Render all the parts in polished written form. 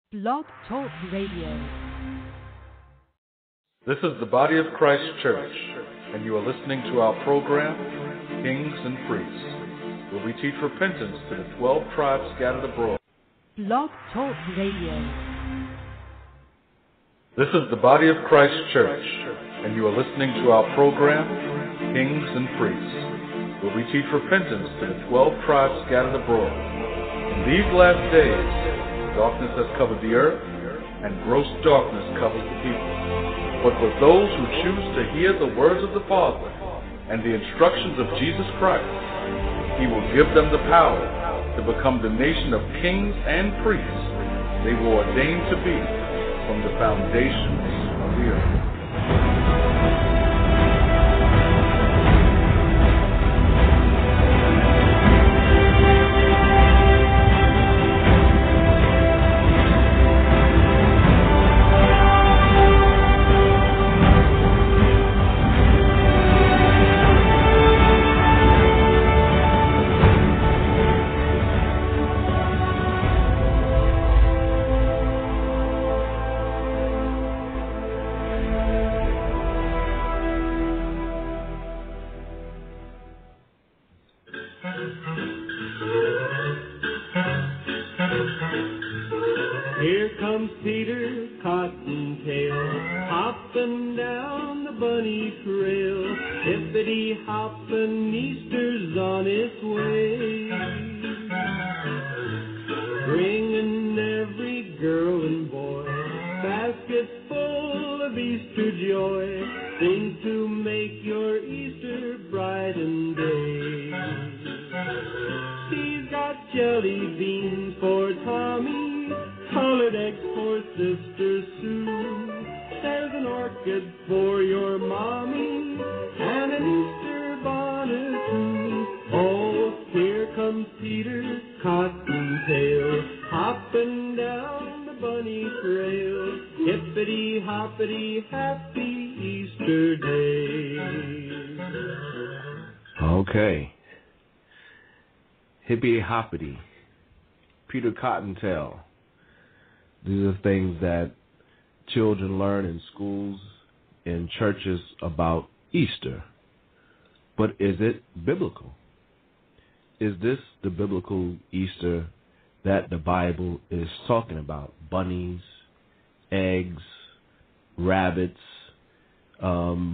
Blog Talk Radio. This is the Body of Christ Church, and you are listening to our program, Kings and Priests, where we teach repentance to the 12 tribes scattered abroad. Blog Talk Radio. This is the Body of Christ Church, and you are listening to our program, Kings and Priests, where we teach repentance to the 12 tribes scattered abroad. In these last days, darkness has covered the earth, and gross darkness covers the people. But for those who choose to hear the words of the Father and the instructions of Jesus Christ, He will give them the power to become the nation of kings and priests they were ordained to be from the foundations of the earth. Here comes Peter Cottontail, hopping down the bunny trail. Hippity-hopping, Easter's on its way. Bringing every girl and boy baskets full of Easter joy. Things to make your Easter bright and gay. He's got jelly beans for Tommy, colored eggs for Sister Sue. There's an orchid for your mommy, and an Easter bonnet too. Oh, here comes Peter Cottontail, hopping down the bunny trail. Hippity-hoppity, happy Easter day. Okay. Hippity-hoppity, Peter Cottontail. These are things that children learn in schools, in churches about Easter. But is it biblical? Is this the biblical Easter that the Bible is talking about? Bunnies, eggs, rabbits. Does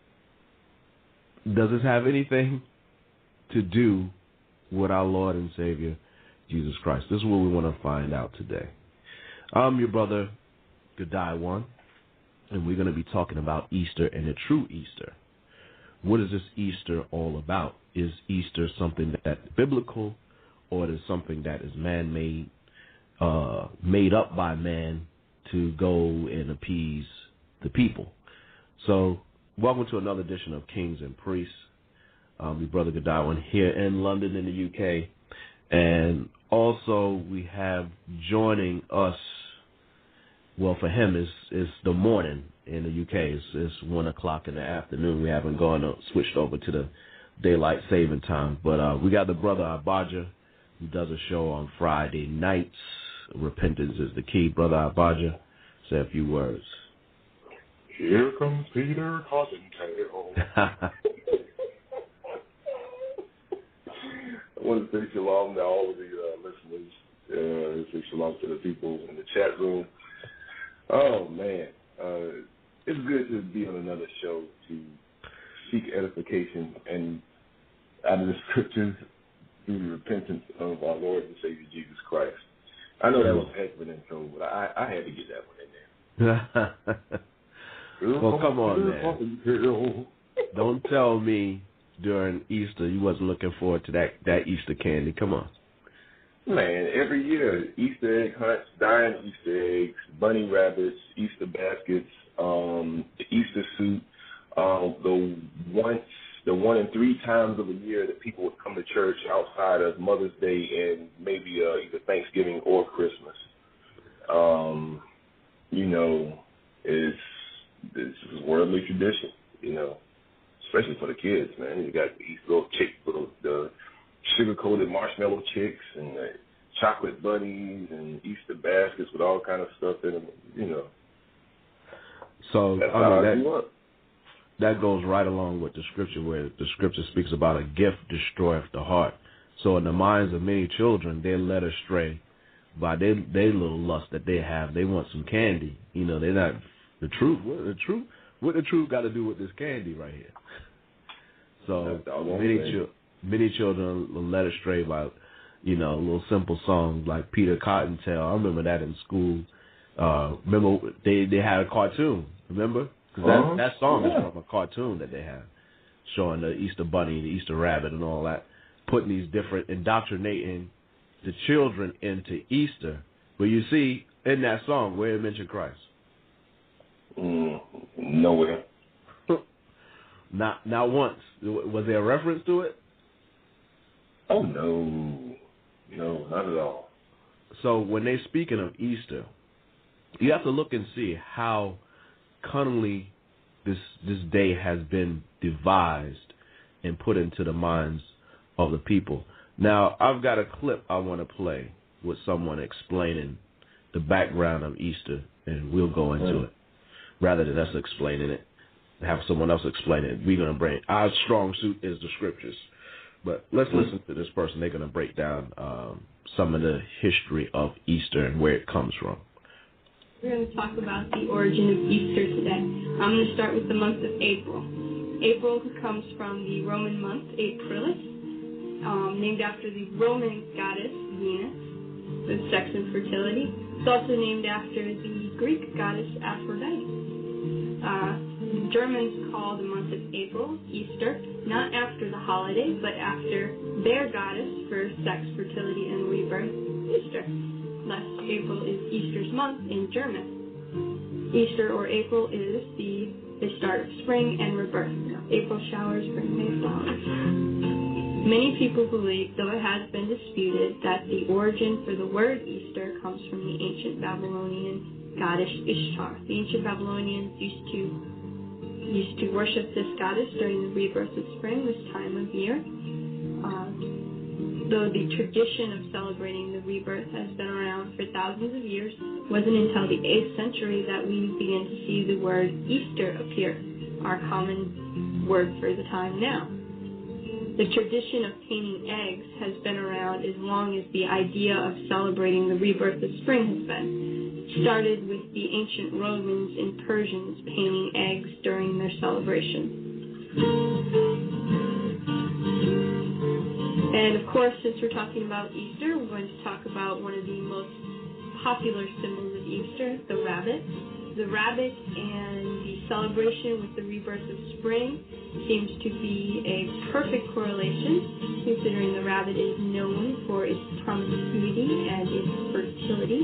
this have anything to do with our Lord and Savior, Jesus Christ? This is what we want to find out today. I'm your brother, Godai One, and we're going to be talking about Easter and the true Easter. What is this Easter all about? Is Easter something that's biblical, or is it something that is man-made, made up by man to go and appease the people? So, welcome to another edition of Kings and Priests. Your brother Godai One here in London in the UK. And also we have joining us, well, for him it's the morning in the UK. It's 1 o'clock in the afternoon. We haven't switched over to the daylight saving time. But we got the brother Abaja, who does a show on Friday nights. Repentance is the key. Brother Abaja, say a few words. Here comes Peter Cottontail. I want to say shalom to all of the listeners. Say shalom to the people in the chat room. Oh, man. It's good to be on another show to seek edification and out of the scriptures through the repentance of our Lord and Savior Jesus Christ. I know that was a heck of an intro, but I had to get that one in there. Well, come on, man. Don't tell me during Easter you wasn't looking forward to that Easter candy. Come on. Man, every year, Easter egg hunts, dying Easter eggs, bunny rabbits, Easter baskets, the Easter soup, the 1 and 3 times of the year that people would come to church outside of Mother's Day and maybe either Thanksgiving or Christmas. This is worldly tradition, especially for the kids, man. You got these little chicks, the sugar-coated marshmallow chicks and the chocolate bunnies and Easter baskets. baskets with all kind of stuff in them, So That's how I grew up. That goes right along with the scripture, where the scripture speaks about a gift destroyeth the heart. So in the minds of many children, they're led astray by their little lust that they have. They want some candy. They're not the truth. What the truth got to do with this candy right here? So many children are led astray by, little simple songs like Peter Cottontail. I remember that in school. Remember they had a cartoon. Remember? Because that song is from a cartoon that they have, showing the Easter Bunny, the Easter Rabbit, and all that, putting these different, indoctrinating the children into Easter. But you see, in that song, where it mentioned Christ? Nowhere. Not once. Was there a reference to it? Oh, no. No, not at all. So when they're speaking of Easter, you have to look and see how cunningly this day has been devised and put into the minds of the people. Now, I've got a clip I want to play with someone explaining the background of Easter, and we'll go into it. Rather than us explaining it, have someone else explain it. We're going to bring, our strong suit is the scriptures. But let's listen to this person. They're going to break down some of the history of Easter and where it comes from. We're going to talk about the origin of Easter today. I'm going to start with the month of April. April comes from the Roman month, Aprilis, named after the Roman goddess Venus, with sex and fertility. It's also named after the Greek goddess Aphrodite. The Germans call the month of April Easter, not after the holiday, but after their goddess for sex, fertility, and rebirth, Easter. Thus, April is Easter's month in German. Easter, or April, is the start of spring and rebirth. April showers bring May flowers. Many people believe, though it has been disputed, that the origin for the word Easter comes from the ancient Babylonian goddess Ishtar. The ancient Babylonians used to worship this goddess during the rebirth of spring, this time of year. Though the tradition of celebrating the rebirth has been around for thousands of years, it wasn't until the 8th century that we began to see the word Easter appear, our common word for the time now. The tradition of painting eggs has been around as long as the idea of celebrating the rebirth of spring has been. It started with the ancient Romans and Persians painting eggs during their celebrations. And of course, since we're talking about Easter, we're going to talk about one of the most popular symbols of Easter, the rabbit. The rabbit and the celebration with the rebirth of spring seems to be a perfect correlation, considering the rabbit is known for its promiscuity and its fertility.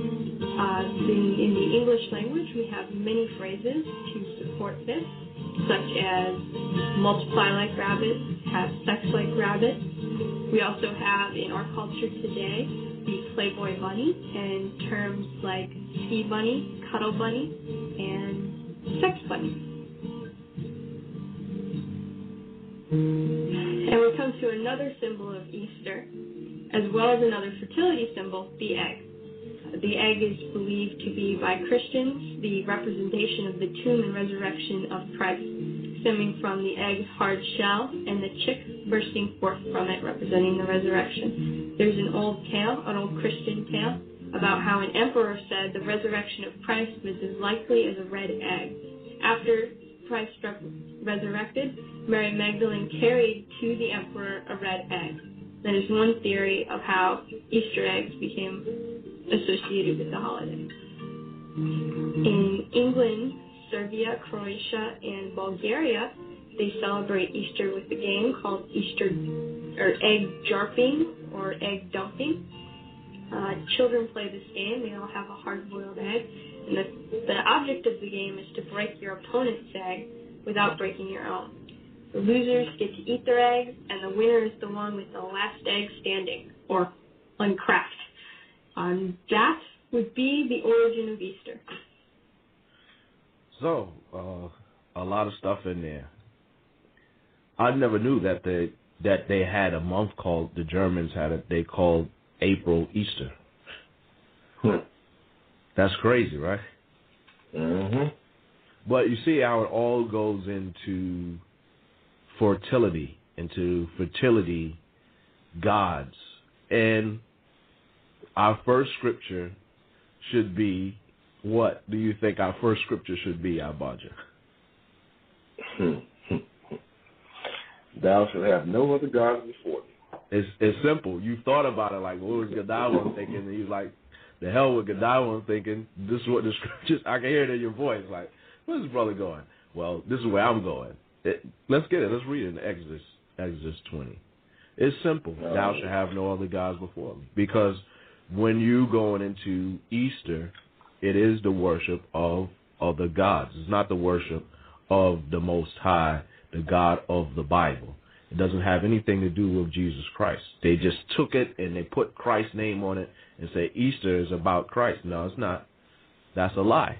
In the English language, we have many phrases to support this, such as multiply like rabbit, have sex like rabbit. We also have in our culture today the Playboy bunny and terms like ski bunny, cuddle bunny, and sex bunny. And we come to another symbol of Easter, as well as another fertility symbol, the egg. The egg is believed to be by Christians the representation of the tomb and resurrection of Christ, stemming from the egg's hard shell and the chick bursting forth from it, representing the resurrection. There's an old tale, an old Christian tale, about how an emperor said the resurrection of Christ was as likely as a red egg. After Christ resurrected, Mary Magdalene carried to the emperor a red egg. That is one theory of how Easter eggs became associated with the holiday. In England, Serbia, Croatia, and Bulgaria, they celebrate Easter with a game called Easter or egg jarping or egg dumping. Children play this game. They all have a hard-boiled egg, and the object of the game is to break your opponent's egg without breaking your own. The losers get to eat their eggs, and the winner is the one with the last egg standing, or uncracked. That would be the origin of Easter. So, a lot of stuff in there. I never knew that they had a month called, the Germans had it, they called April Easter. That's crazy, right? Mm-hmm. But you see how it all goes into fertility, gods. And our first scripture should be, what do you think our first scripture should be, Abaja? Thou shalt have no other gods before me. It's simple. You thought about it like, what was Gadawan thinking? And he's like, the hell with Gadawan thinking? This is what the scriptures, I can hear it in your voice. Like, where's this brother going? Well, this is where I'm going. Let's get it. Let's read it in Exodus 20. It's simple. Thou shalt have no other gods before me. Because when you going into Easter, it is the worship of the gods. It's not the worship of the Most High, the God of the Bible. It doesn't have anything to do with Jesus Christ. They just took it and they put Christ's name on it and say Easter is about Christ. No, it's not. That's a lie.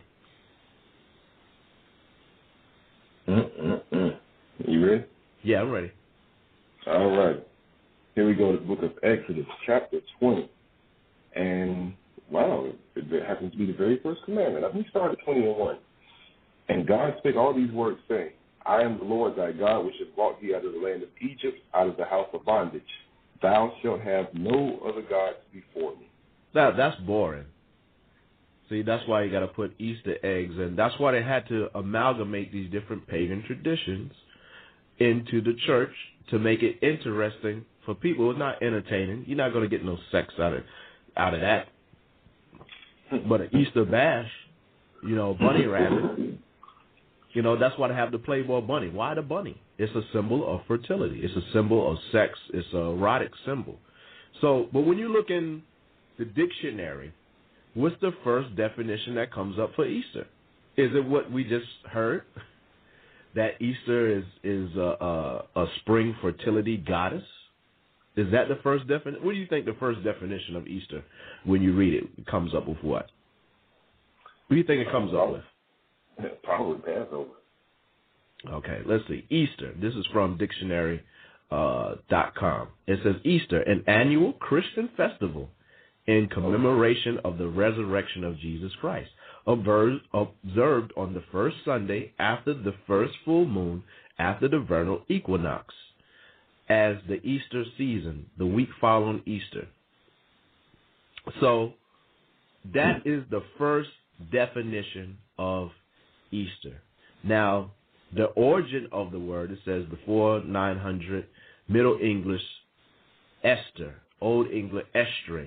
You ready? Yeah, I'm ready. All right. Here we go to the book of Exodus, chapter 20. And, wow, it happens to be the very first commandment. Let me start at 20:1. And God spake all these words, saying, I am the Lord thy God, which hath brought thee out of the land of Egypt, out of the house of bondage. Thou shalt have no other gods before me. That's boring. See, that's why you got to put Easter eggs, and that's why they had to amalgamate these different pagan traditions into the church to make it interesting for people. It's not entertaining. You're not going to get no sex out of that. But an Easter bash, bunny rabbit, that's why they have the Playboy bunny. Why the bunny? It's a symbol of fertility. It's a symbol of sex. It's a erotic symbol. So, but when you look in the dictionary, what's the first definition that comes up for Easter? Is it what we just heard? That Easter is a spring fertility goddess? Is that the first definition? What do you think the first definition of Easter, when you read it, comes up with what? What do you think it comes up with? Probably Passover. Okay, let's see. Easter. This is from dictionary.com. It says Easter, an annual Christian festival in commemoration of the resurrection of Jesus Christ, observed on the first Sunday after the first full moon after the vernal equinox, as the Easter season, the week following Easter. So that is the first definition of Easter. Now, the origin of the word, it says before 900, Middle English, Esther, Old English, Estre,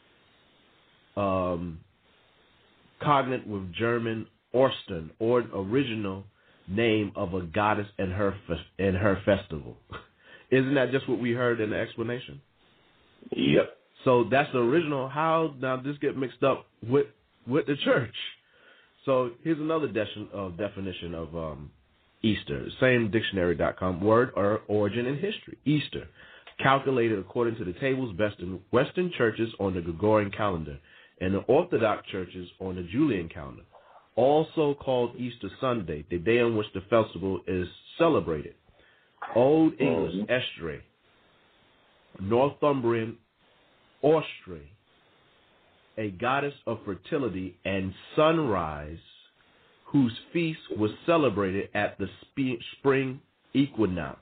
cognate with German Orsten, or original name of a goddess and her festival. Isn't that just what we heard in the explanation? Yep. So that's the original. How now this get mixed up with the church? So here's another definition of Easter. Same dictionary.com. Word or origin in history. Easter, calculated according to the tables Western churches on the Gregorian calendar and the Orthodox churches on the Julian calendar. Also called Easter Sunday, the day on which the festival is celebrated. Old English, Estre. Northumbrian, Ostre, a goddess of fertility and sunrise, whose feast was celebrated at the spring equinox.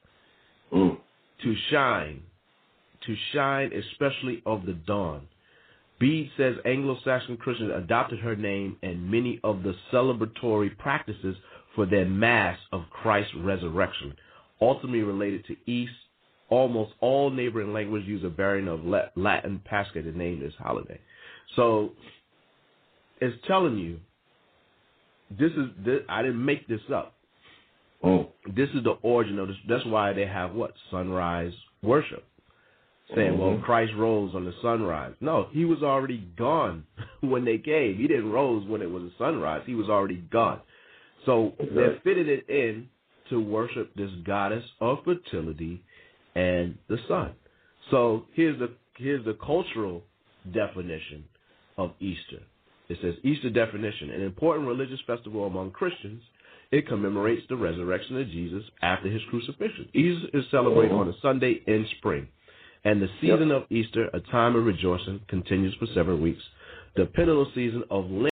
To shine, especially of the dawn. Bede says Anglo-Saxon Christians adopted her name and many of the celebratory practices for their Mass of Christ's resurrection, ultimately related to East. Almost all neighboring languages use a variant of Latin Pascha to name this holiday. So it's telling you, I didn't make this up. This is the origin of this. That's why they have what? Sunrise worship. Saying, well, Christ rose on the sunrise. No, he was already gone when they came. He didn't rose when it was a sunrise. He was already gone. So they fitted it in to worship this goddess of fertility and the sun. So here's the cultural definition of Easter. It says Easter definition, an important religious festival among Christians. It commemorates the resurrection of Jesus after his crucifixion. Easter is celebrated on a Sunday in spring. And the season of Easter, a time of rejoicing, continues for 7 weeks. the penal season of Lent